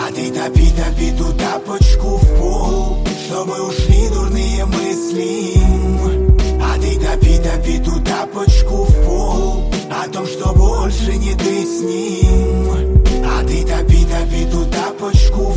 А ты топи, топи ту тапочку в пол, чтобы ушли дурные мысли. А ты топи, топи ту тапочку в пол, о том, что больше не ты с ним. А ты топи, топи ту тапочку